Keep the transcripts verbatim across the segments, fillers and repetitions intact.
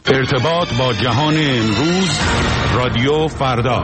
ارتباط با جهان امروز، رادیو فردا.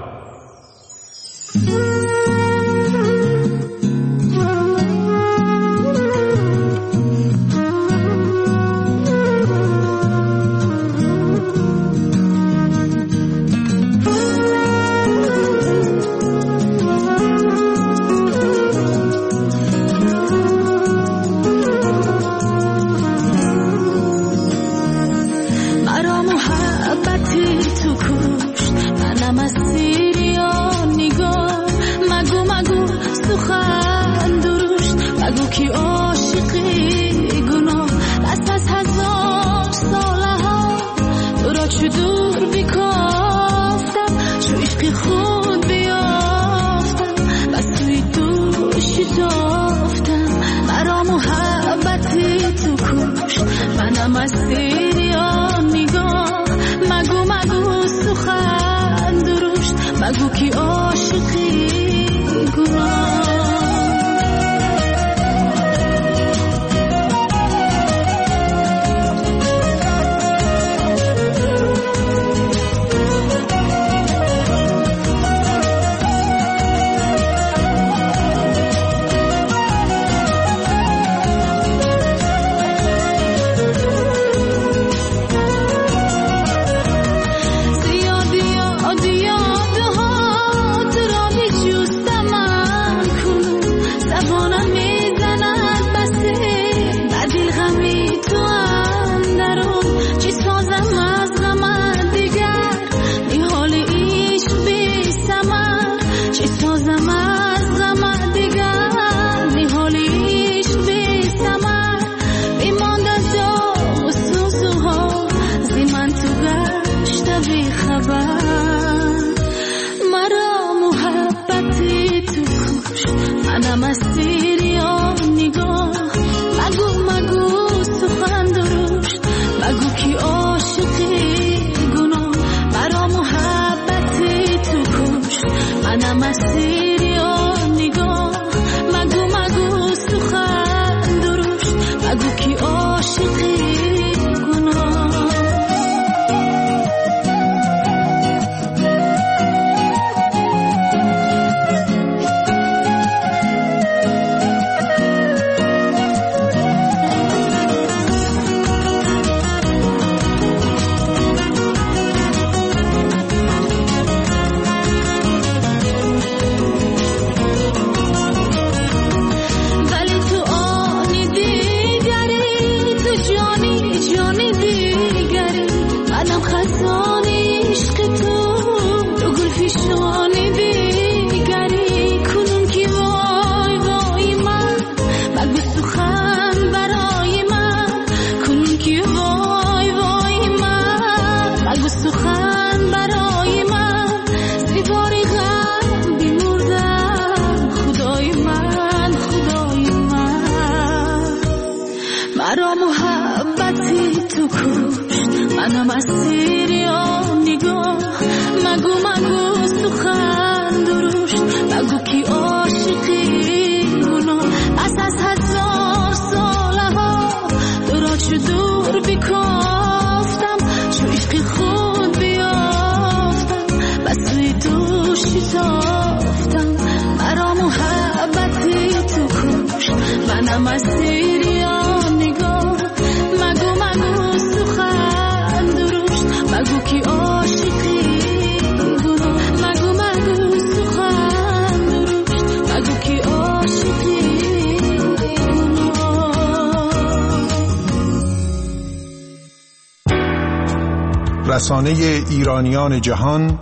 رسانه ایرانیان جهان،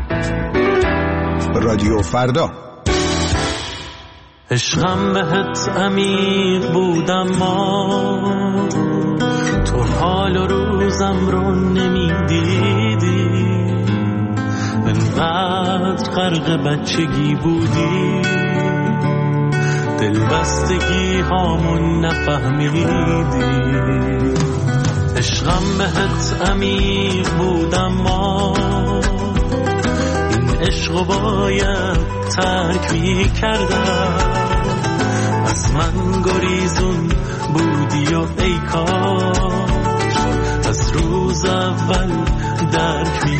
رادیو فردا. عشقم بهت عمیق بودم، ما تو حال و روزم رو نمیدیدی، انقدر غرق بچگی بودی، دلبستگی هامون نفهمیدی. عشقم بهت عمیق بودم، ما این عشقو باید ترک می کردم. از من گریزون بودی و ای کاش از روز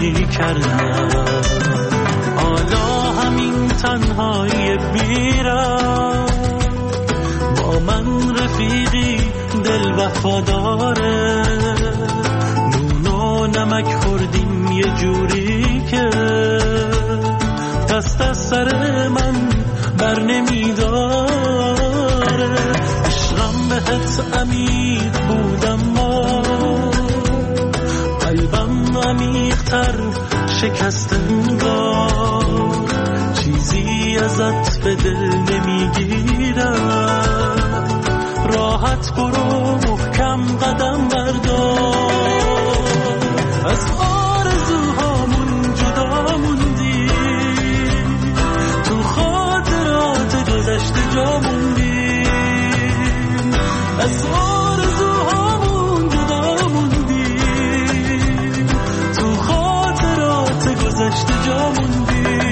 جوری کردم. حالا همین تنهایی بیرم با من رفیقی دل وفاداره. نون و نمک خوردیم یه جوری که دست از سر من بر نمیداره. عشقم بهت عمیق بودم ما قلبم عمیق‌تر شکست انگار. چیزی ازت به دل نمیگیرم. راحت برو محکم قدم بردار. از آرزوهامون جدا موندی تو خاطرات گذشته جا موندی. از آرزوهامون جدا موندی تو خاطرات گذشته جا موندی.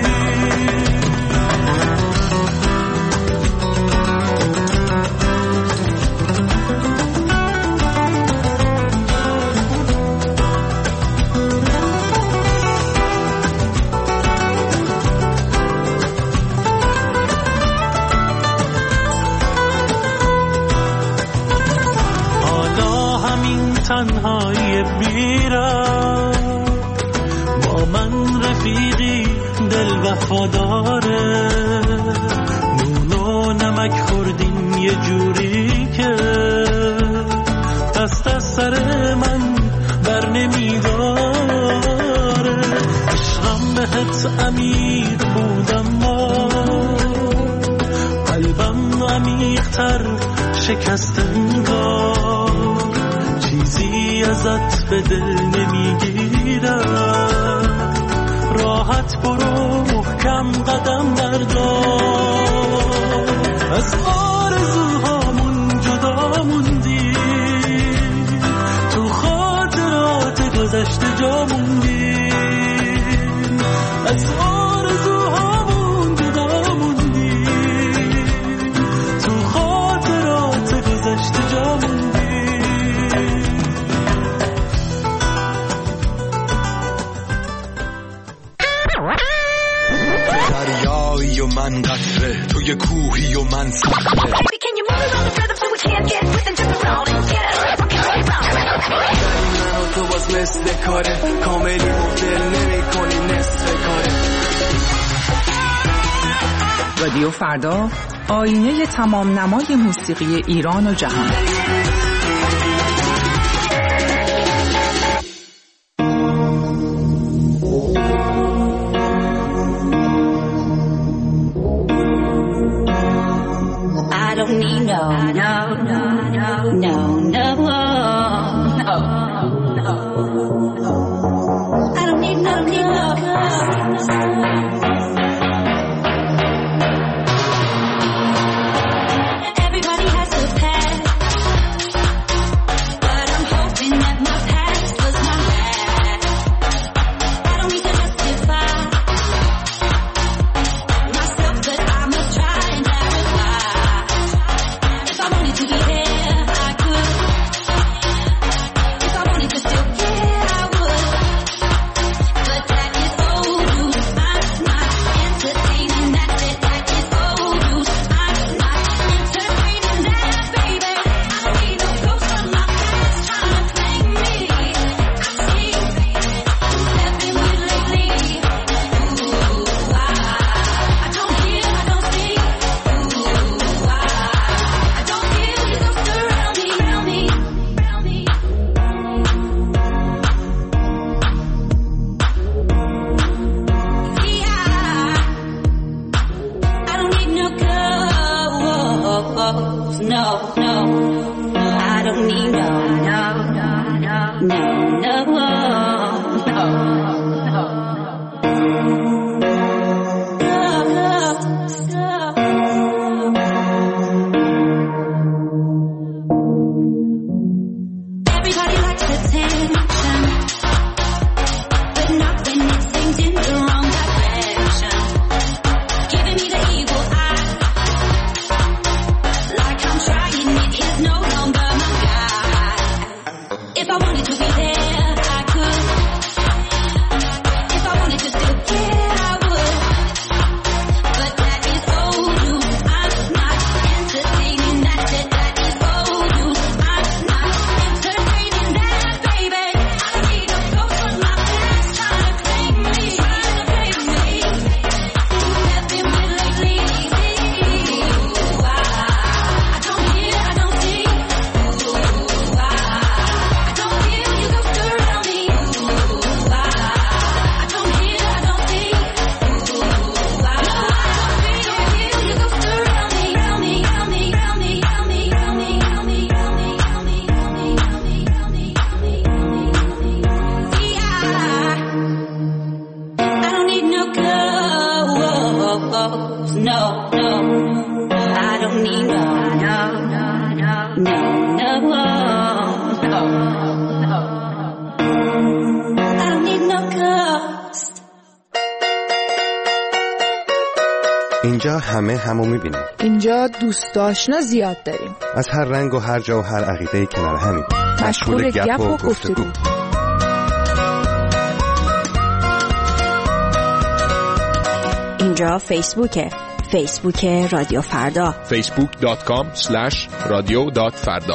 تنهایی بیرم با من رفیقی دل وفاداره. نون و نمک خوردیم یه جوری که دست از سر من بر نمیداره. عشقم بهت عمیق بودم ما قلبم عمیق‌تر شکست انگار. چیزی ازت به دل نمیگیرم. راحت برو محکم قدم بردار. از آرزوهامون جدا موندی تو خاطرات گذشته جا موندی. از آرزوهامون جدا موندی تو خاطرات گذشته جا موندی. دریایی و من قطره توی کوهی و من صخره. من و تو باز مثل کاره کاملی و دل نمی کنی نصف کاره. رادیو فردا، آینه تمام نمای موسیقی ایران و جهان. I don't need no, no, no, no, no, no, no, no. I don't need no, need no, everybody has to pass, but I'm hoping that my past was my last. I don't need to justify myself, but I must try and clarify. If I wanted to be there, I could. If I wanted to still care, I would. But that is old news. I'm not entertaining that. That is old news. I'm not entertaining that, baby. I don't need no ghost from my past trying to play me. I see who's stepping with lately. Ooh, I, I don't hear, I don't see. Ooh, I, I don't feel you ghost around me, around me, around me. See, I, I don't need no ghost, no, no. I don't need no, no, no, no, no, no, no, no. Everybody likes attention, but not when it's aimed in the wrong direction. Giving me the evil eye, like I'm trying, it is no longer my guide. If I wanted to be there, I could. اینجا همه همو میبینیم. اینجا دوست آشنا زیاد داریم. از هر رنگ و هر جا و هر عقیده‌ای کنار همین. مشغول گپ و گفتگو. اینجا فیسبوکه. فیسبوک رادیو فردا. فیسبوک دات کام اسلش رادیو دات فردا.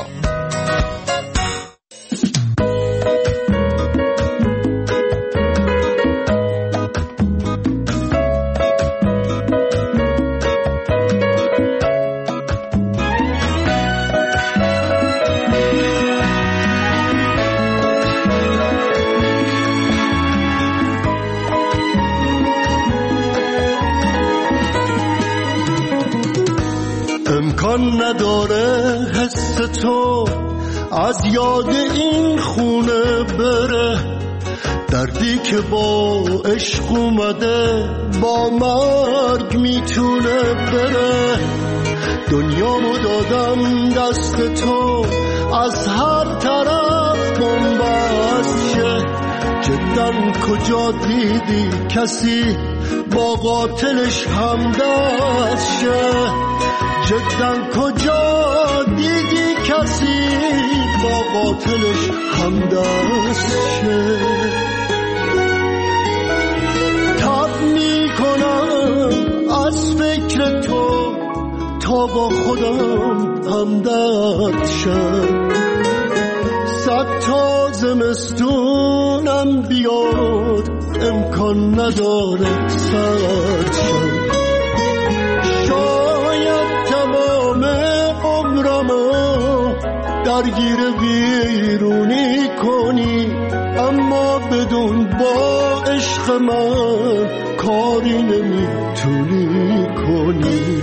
امکان نداره حس تو از یاد این خونه بره، دردی که با عشق اومده با مرگ میتونه بره. دنیامو دادم دست تو از هر طرف بنبست شه. جدا کجا دیدی کسی با قاتلش همدست شه؟ جدا کجا دیدی کسی با قاتلش همدست شه؟ تب میکنم از فکر تو تا با خودم همدرد شم. صد تا زمستونم بیاد امکان نداره سرد شم. شاید تمام عمرمو درگیر بیرونی کنی، اما بدون با عشق من کاری نمیتونی کنی.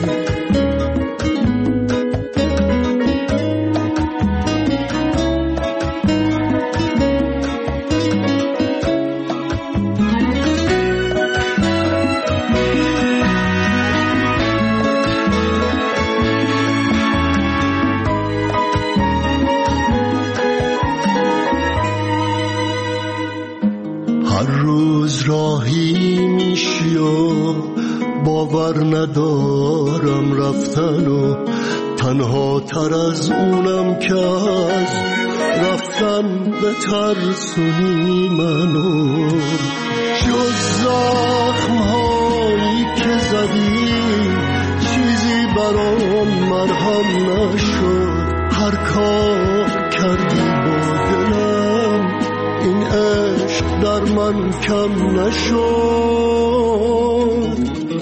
راهی میشی و باور ندارم رفتن و تنها تر از اونم که از رفتن به ترسونی منو. جز زخم هایی که زدی چیزی برام مرهم نشد. هر کار کردی با دلم این عشق در من کم نشد.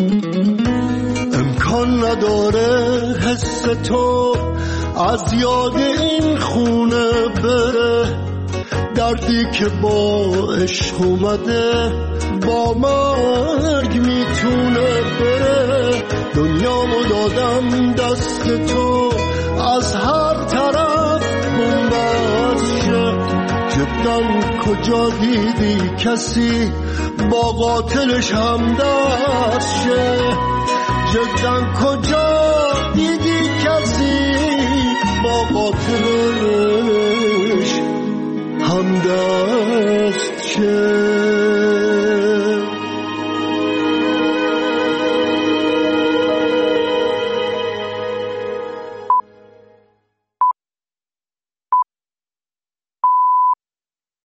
امکان نداره حس تو از یاد این خونه بره، دردی که با عشق اومده با مرگ میتونه بره. دنیامو دادم دست تو از هر طرف بنبست شه. جدا کجا دیدی کسی با قاتلش همدست شه؟ جدا کجا دیدی کسی با قاتلش همدست شه؟